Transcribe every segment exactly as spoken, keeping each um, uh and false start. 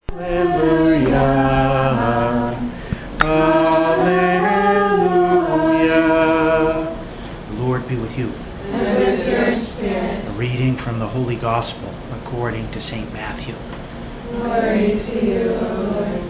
Hallelujah. Hallelujah. The Lord be with you. And with your spirit. A reading from the Holy Gospel according to Saint Matthew. Glory to you, O Lord.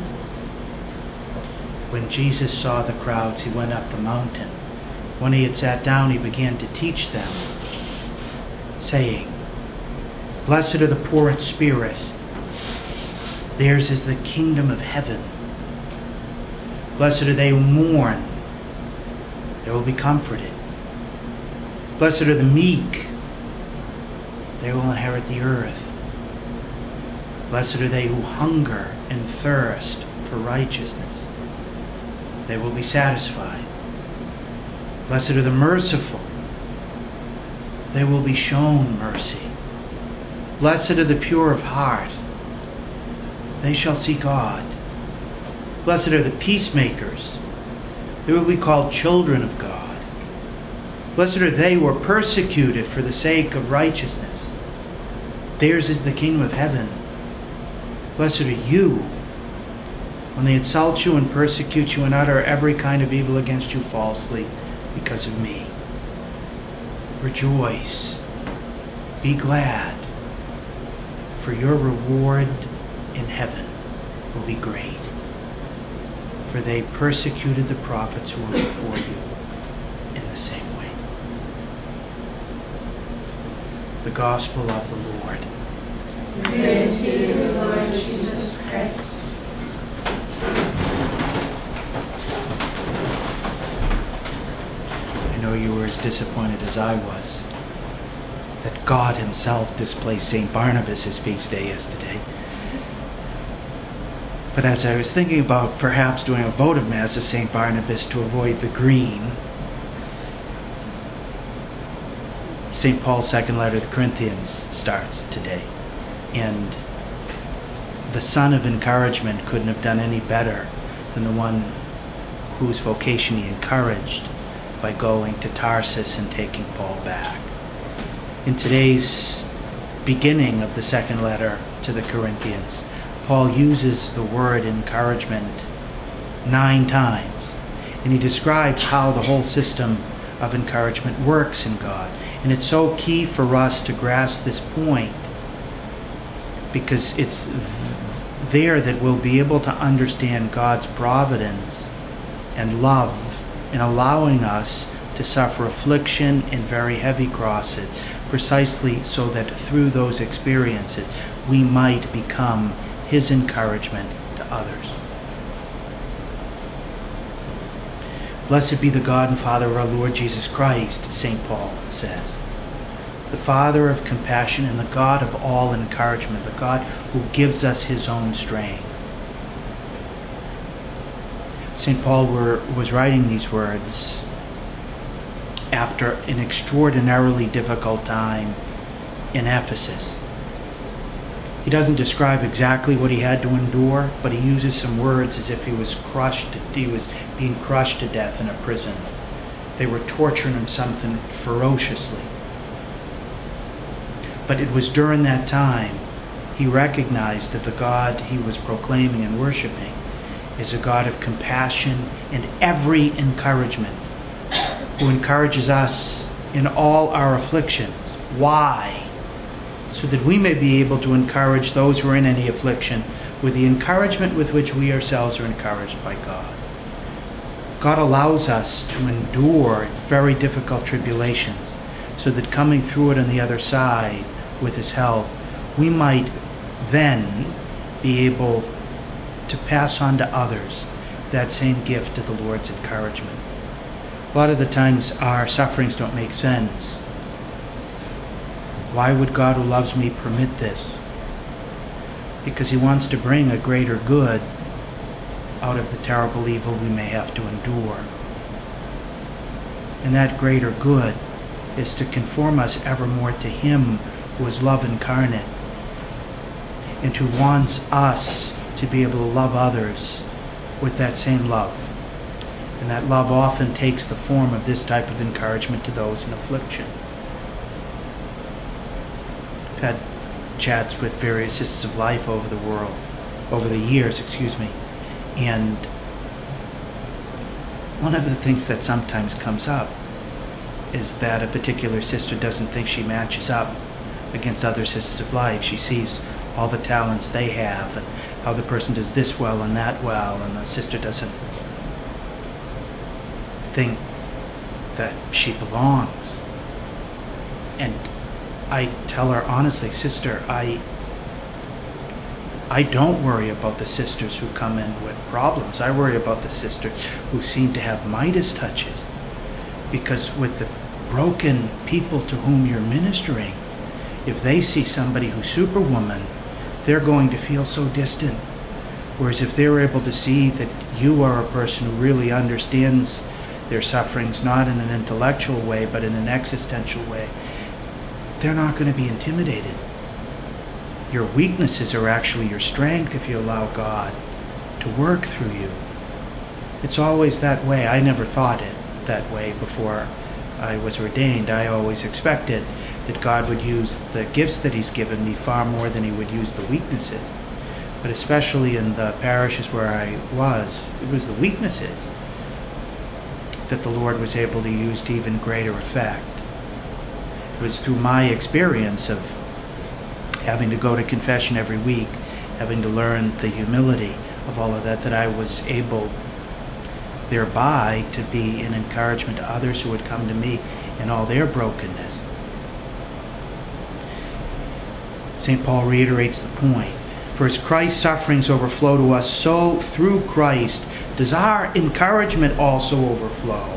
When Jesus saw the crowds, he went up the mountain. When he had sat down, he began to teach them, saying, Blessed are the poor in spirit. Theirs is the kingdom of heaven. Blessed are they who mourn. They will be comforted. Blessed are the meek. They will inherit the earth. Blessed are they who hunger and thirst for righteousness. They will be satisfied. Blessed are the merciful. They will be shown mercy. Blessed are the pure of heart. They shall see God. Blessed are the peacemakers. They will be called children of God. Blessed are they who are persecuted for the sake of righteousness. Theirs is the kingdom of heaven. Blessed are you when they insult you and persecute you and utter every kind of evil against you falsely because of me. Rejoice. Be glad, for your reward in heaven will be great. For they persecuted the prophets who were before you in the same way. The Gospel of the Lord. Praise to you, Lord Jesus Christ. I know you were as disappointed as I was that God himself displaced Saint Barnabas' feast day yesterday. But as I was thinking about perhaps doing a votive mass of Saint Barnabas to avoid the green, Saint Paul's second letter to the Corinthians starts today. And the son of encouragement couldn't have done any better than the one whose vocation he encouraged by going to Tarsus and taking Paul back. In today's beginning of the second letter to the Corinthians, Paul uses the word encouragement nine times, and he describes how the whole system of encouragement works in God. And it's so key for us to grasp this point, because it's there that we'll be able to understand God's providence and love in allowing us to suffer affliction and very heavy crosses, precisely so that through those experiences we might become his encouragement to others. Blessed be the God and Father of our Lord Jesus Christ, Saint Paul says, the Father of compassion and the God of all encouragement, the God who gives us his own strength. Saint Paul were, was writing these words after an extraordinarily difficult time in Ephesus. He doesn't describe exactly what he had to endure, but he uses some words as if he was crushed, he was being crushed to death in a prison. They were torturing him something ferociously. But it was during that time he recognized that the God he was proclaiming and worshiping is a God of compassion and every encouragement, who encourages us in all our afflictions. Why? So that we may be able to encourage those who are in any affliction with the encouragement with which we ourselves are encouraged by God. God allows us to endure very difficult tribulations, so that coming through it on the other side with his help, we might then be able to pass on to others that same gift of the Lord's encouragement. A lot of the times our sufferings don't make sense. Why would God who loves me permit this? Because he wants to bring a greater good out of the terrible evil we may have to endure. And that greater good is to conform us ever more to him who is love incarnate, and who wants us to be able to love others with that same love. And that love often takes the form of this type of encouragement to those in affliction. I've had chats with various sisters of life over the world, over the years, excuse me. And one of the things that sometimes comes up is that a particular sister doesn't think she matches up against other sisters of light. She sees all the talents they have and how the person does this well and that well, and the sister doesn't think that she belongs. And I tell her honestly, sister, I I don't worry about the sisters who come in with problems. I worry about the sisters who seem to have Midas touches. Because with the broken people to whom you're ministering, if they see somebody who's superwoman, they're going to feel so distant. Whereas if they're able to see that you are a person who really understands their sufferings, not in an intellectual way, but in an existential way, they're not going to be intimidated. Your weaknesses are actually your strength if you allow God to work through you. It's always that way. I never thought it that way before I was ordained. I always expected that God would use the gifts that He's given me far more than He would use the weaknesses. But especially in the parishes where I was, it was the weaknesses that the Lord was able to use to even greater effect. It was through my experience of having to go to confession every week, having to learn the humility of all of that, that I was able thereby to be an encouragement to others who would come to me in all their brokenness. Saint Paul reiterates the point. For as Christ's sufferings overflow to us, so through Christ does our encouragement also overflow.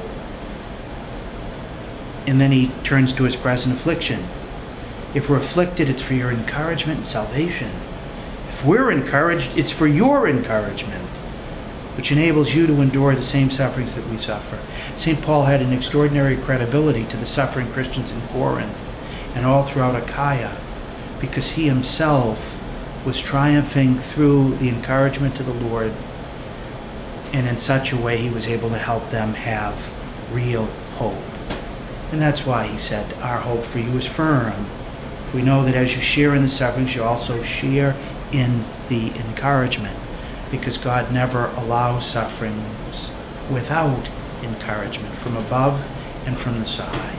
And then he turns to his present afflictions. If we're afflicted, it's for your encouragement and salvation. If we're encouraged, it's for your encouragement, which enables you to endure the same sufferings that we suffer. Saint Paul had an extraordinary credibility to the suffering Christians in Corinth and all throughout Achaia, because he himself was triumphing through the encouragement of the Lord, and in such a way he was able to help them have real hope. And that's why he said, our hope for you is firm. We know that as you share in the sufferings, you also share in the encouragement, because God never allows sufferings without encouragement from above and from the side.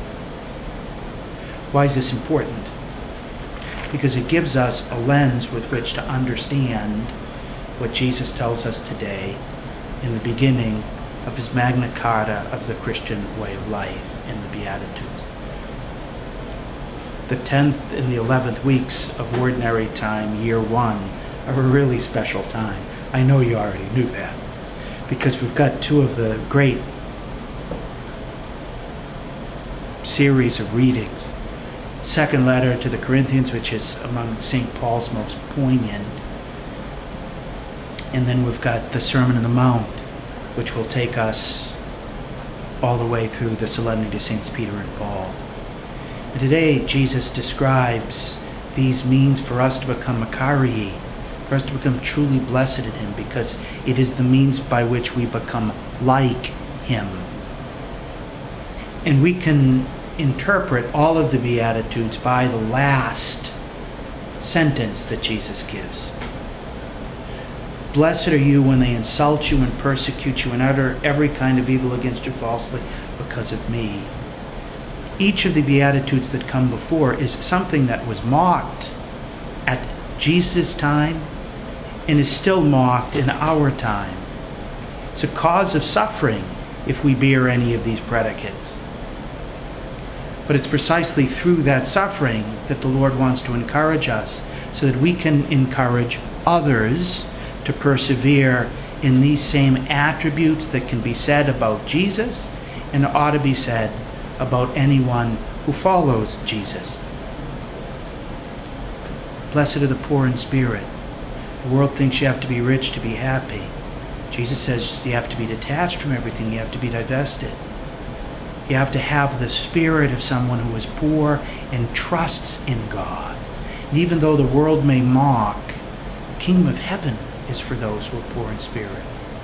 Why is this important? Because it gives us a lens with which to understand what Jesus tells us today in the beginning of his Magna Carta of the Christian way of life in the Beatitudes. The tenth and the eleventh weeks of Ordinary Time, year one, are a really special time. I know you already knew that, because we've got two of the great series of readings. Second letter to the Corinthians, which is among Saint Paul's most poignant. And then we've got the Sermon on the Mount, which will take us all the way through the Solemnity of Saints Peter and Paul. And today, Jesus describes these means for us to become Makarii, for us to become truly blessed in him, because it is the means by which we become like him. And we can interpret all of the Beatitudes by the last sentence that Jesus gives. Blessed are you when they insult you and persecute you and utter every kind of evil against you falsely because of me. Each of the Beatitudes that come before is something that was mocked at Jesus' time and is still mocked in our time. It's a cause of suffering if we bear any of these predicates. But it's precisely through that suffering that the Lord wants to encourage us, so that we can encourage others to persevere in these same attributes that can be said about Jesus and ought to be said about anyone who follows Jesus. Blessed are the poor in spirit. The world thinks you have to be rich to be happy. Jesus says you have to be detached from everything. You have to be divested. You have to have the spirit of someone who is poor and trusts in God. And even though the world may mock, the kingdom of heaven is for those who are poor in spirit.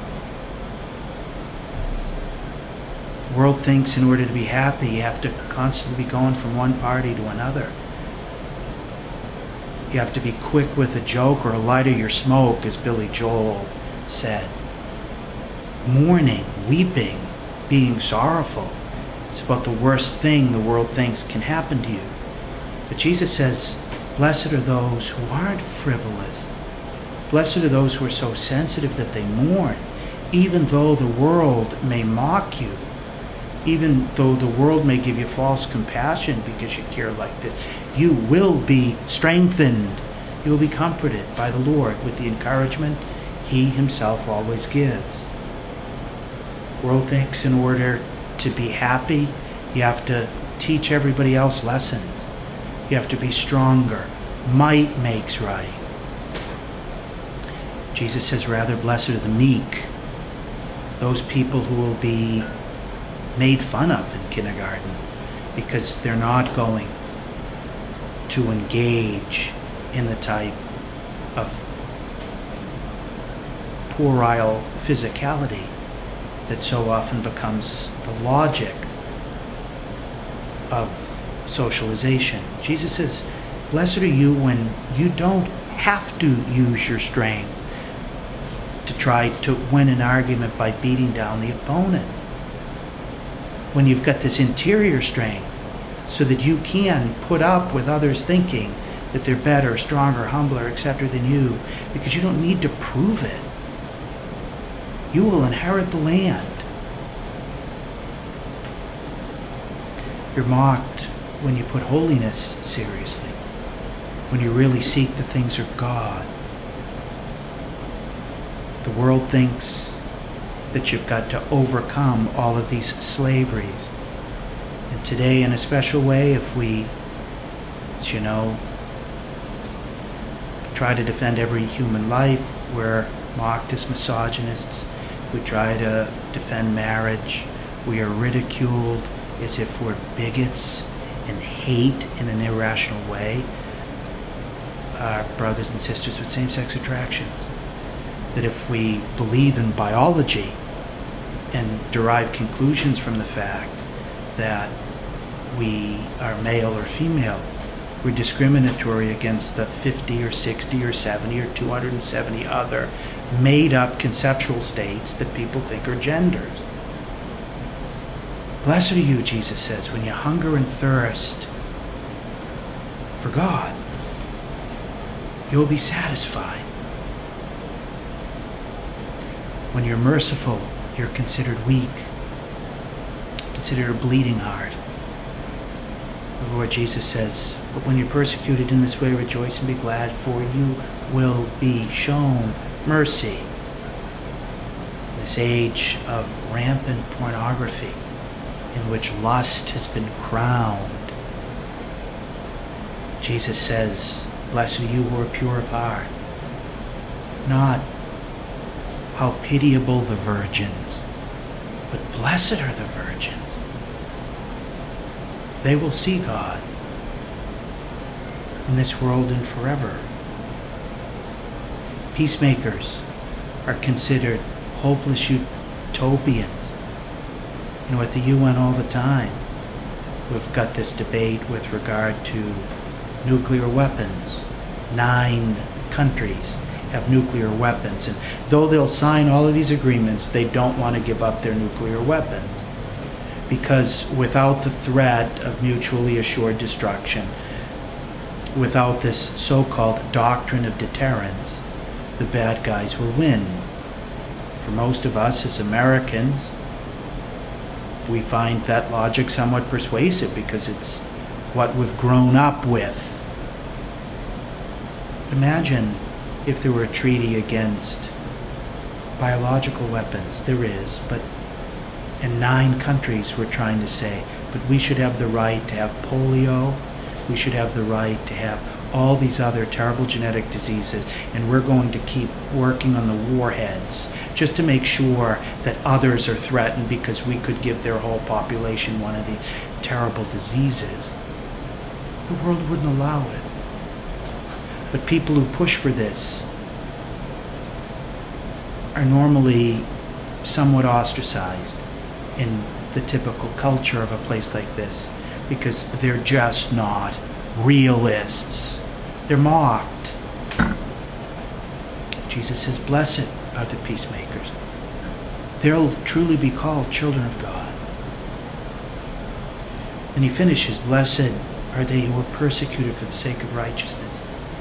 The world thinks in order to be happy, you have to constantly be going from one party to another. You have to be quick with a joke or lighter your smoke, as Billy Joel said. Mourning, weeping, being sorrowful. It's about the worst thing the world thinks can happen to you. But Jesus says, blessed are those who aren't frivolous. Blessed are those who are so sensitive that they mourn, even though the world may mock you, even though the world may give you false compassion because you care like this. You will be strengthened. You will be comforted by the Lord with the encouragement He Himself always gives. The world thinks in order to be happy, you have to teach everybody else lessons. You have to be stronger. Might makes right. Jesus says, rather, blessed are the meek, those people who will be made fun of in kindergarten because they're not going to engage in the type of puerile physicality that so often becomes the logic of socialization. Jesus says, blessed are you when you don't have to use your strength to try to win an argument by beating down the opponent. When you've got this interior strength so that you can put up with others thinking that they're better, stronger, humbler, et cetera than you, because you don't need to prove it. You will inherit the land. You're mocked when you put holiness seriously, when you really seek the things of God. The world thinks that you've got to overcome all of these slaveries. And today, in a special way, if we, as you know, try to defend every human life, we're mocked as misogynists. We try to defend marriage. We are ridiculed as if we're bigots and hate in an irrational way our brothers and sisters with same-sex attractions. That if we believe in biology and derive conclusions from the fact that we are male or female, we're discriminatory against the fifty or sixty or seventy or two hundred seventy other made-up conceptual states that people think are genders. Blessed are you, Jesus says, when you hunger and thirst for God. You will be satisfied. When you're merciful, you're considered weak, considered a bleeding heart. The Lord Jesus says, but when you're persecuted in this way, rejoice and be glad, for you will be shown mercy. In this age of rampant pornography, in which lust has been crowned, Jesus says, blessed are you who are pure of heart. Not how pitiable the virgins, but blessed are the virgins. They will see God in this world and forever. Peacemakers are considered hopeless utopians. You know, at the U N all the time, we've got this debate with regard to nuclear weapons. Nine countries have nuclear weapons, and though they'll sign all of these agreements, they don't want to give up their nuclear weapons, because without the threat of mutually assured destruction, without this so-called doctrine of deterrence, the bad guys will win. For most of us as Americans, we find that logic somewhat persuasive because it's what we've grown up with. Imagine if there were a treaty against biological weapons. There is, but in nine countries we're trying to say, but we should have the right to have polio, we should have the right to have all these other terrible genetic diseases, and we're going to keep working on the warheads just to make sure that others are threatened because we could give their whole population one of these terrible diseases. The world wouldn't allow it. But people who push for this are normally somewhat ostracized in the typical culture of a place like this because they're just not realists. They're mocked. Jesus says, blessed are the peacemakers. They'll truly be called children of God. And he finishes, blessed are they who are persecuted for the sake of righteousness.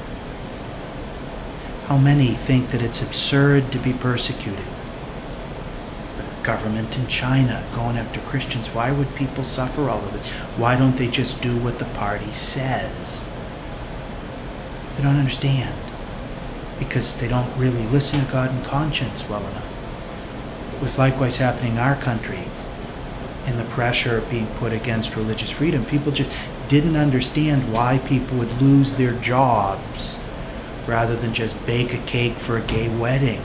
How many think that it's absurd to be persecuted? The government in China going after Christians. Why would people suffer all of this? Why don't they just do what the party says? They don't understand. Because they don't really listen to God and conscience well enough. It was likewise happening in our country. In the pressure being put against religious freedom, people just didn't understand why people would lose their jobs rather than just bake a cake for a gay wedding.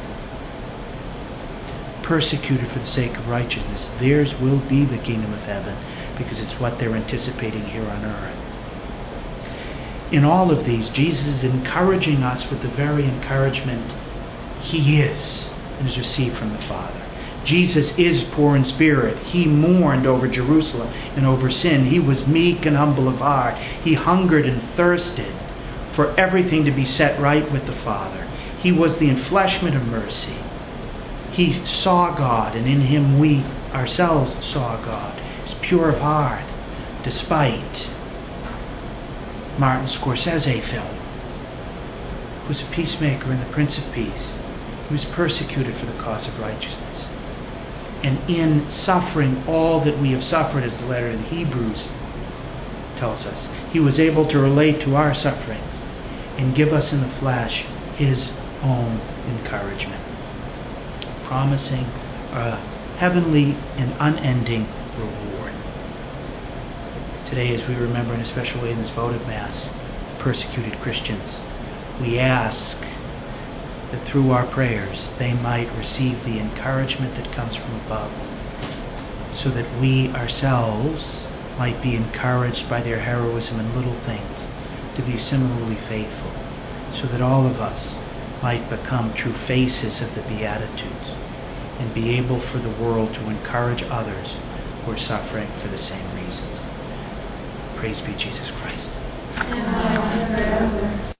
Persecuted for the sake of righteousness, theirs will be the kingdom of heaven, because it's what they're anticipating here on earth. In all of these, Jesus is encouraging us with the very encouragement he is and has received from the Father. Jesus is poor in spirit. He mourned over Jerusalem and over sin. He was meek and humble of heart. He hungered and thirsted for everything to be set right with the Father. He was the enfleshment of mercy. He saw God, and in him we ourselves saw God. He's pure of heart, despite Martin Scorsese film. He was a peacemaker and the Prince of Peace. He was persecuted for the cause of righteousness. And in suffering all that we have suffered, as the letter to the Hebrews tells us, he was able to relate to our sufferings and give us in the flesh his own encouragement, promising a heavenly and unending reward. Today, as we remember in a special way in this votive Mass, persecuted Christians, we ask that through our prayers they might receive the encouragement that comes from above, so that we ourselves might be encouraged by their heroism in little things to be similarly faithful, so that all of us might become true faces of the Beatitudes and be able for the world to encourage others who are suffering for the same reasons. Praise be Jesus Christ. And now and forever.